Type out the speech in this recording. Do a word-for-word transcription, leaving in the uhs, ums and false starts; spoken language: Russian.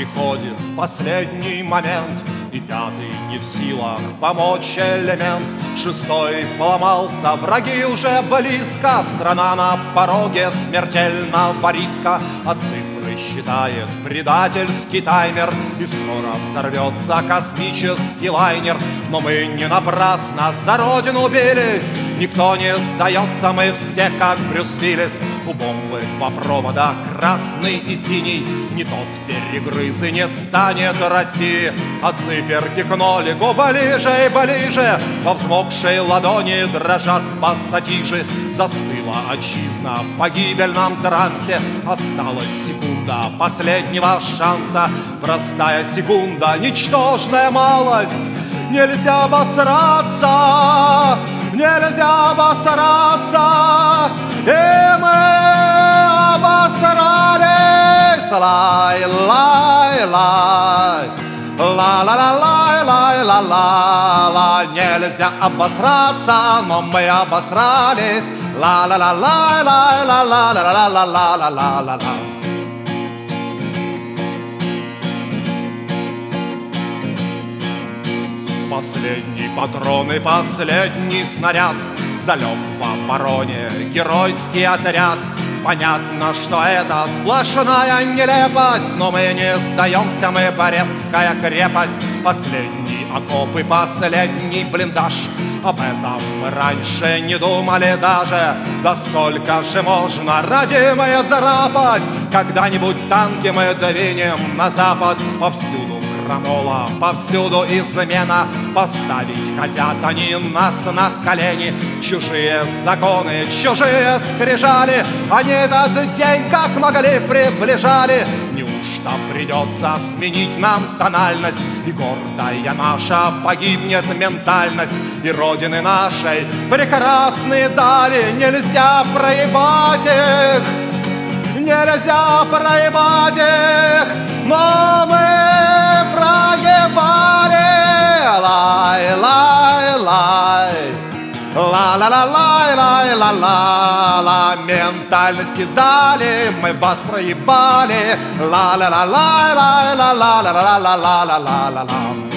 приходит последний момент, и пятый не в силах помочь элемент. Шестой поломался, враги уже близко, страна на пороге смертельного риска. А цифры считает предательский таймер, и скоро взорвется космический лайнер. Но мы не напрасно за родину бились, никто не сдается, мы все как Брюс Уиллис. У бомбы два провода, красный и синий, не тот перегрыз и не станет России. А циферки к нолику ближе и ближе, во взмокшей ладони дрожат пассатижи. Застыла отчизна в погибельном трансе, осталась секунда последнего шанса. Простая секунда, ничтожная малость, нельзя обосраться, нельзя обосраться, и мы обосрались. Лай, лай, лай, ла-ла-ла-лай-лай-ла-ла-ла. Нельзя обосраться, но мы обосрались. Ла-ла-ла-лай-лай-ла-ла-ла-ла-ла-ла-ла-ла. Последний патрон и последний снаряд залег в обороне геройский отряд. Понятно, что это сплошная нелепость, но мы не сдаемся, мы Брестская крепость. Последний окоп и последний блиндаж, об этом мы раньше не думали даже. Да сколько же можно, родимые, драпать? Когда-нибудь танки мы двинем на запад. Повсюду крамола, повсюду измена, поставить хотят они нас на колени. Чужие законы, чужие скрижали, они этот день как могли приближали. Неужто придется сменить нам тональность, и гордая наша погибнет ментальность, и родины нашей прекрасные дали нельзя проебать их, нельзя проебать их, но мы проебали. Лай, лай, лай, ла-ла-ла-лай-лай-ла-ла-ла. Ментальности дали, мы вас проебали. Ла-ла-ла-лай-лай-ла-ла-ла-ла-ла-ла-ла-ла-ла.